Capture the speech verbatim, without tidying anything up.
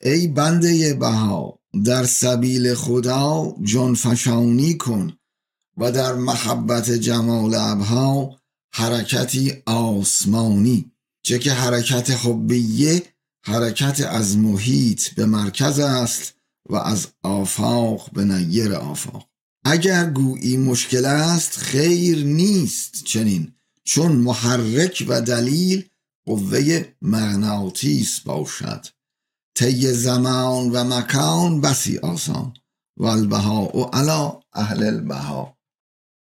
ای بنده بها در سبیل خدا جان فشانی کن و در محبت جمال ابها حرکتی آسمانی. چه که حرکت حبیه حرکت از محیط به مرکز است و از آفاق به نیر آفاق. اگر گویی مشکل است خیر نیست چنین، چون محرک و دلیل قوه مغناطیس باشد. طی زمان و مکان بسی آسان و البهاء علی اهل البها.